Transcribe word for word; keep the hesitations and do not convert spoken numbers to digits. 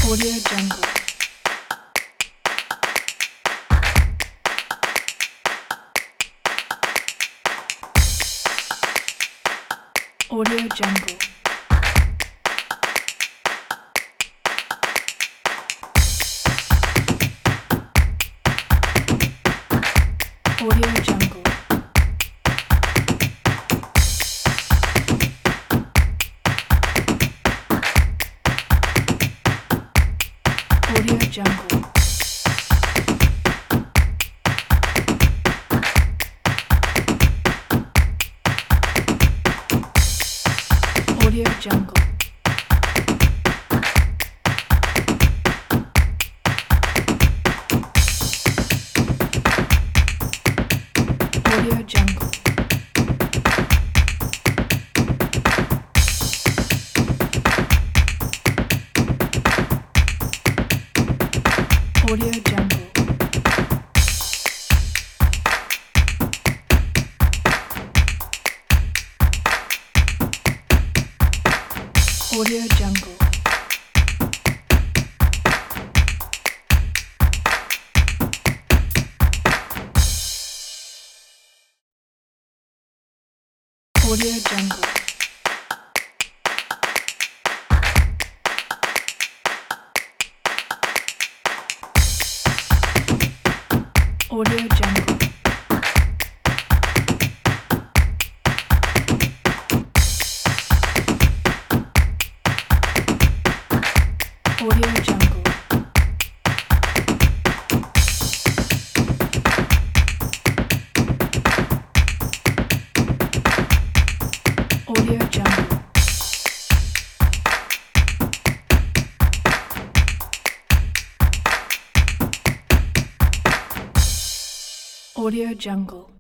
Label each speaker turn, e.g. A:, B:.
A: Audio Jungle. Audio Jungle. Audio Jungle. Audio Jungle. Audio Jungle. Audio Jungle. Audio Jungle. Audio Jungle. Audio Jungle. Audio Jungle. Audio Jungle. Audio Jungle. Audio Jungle.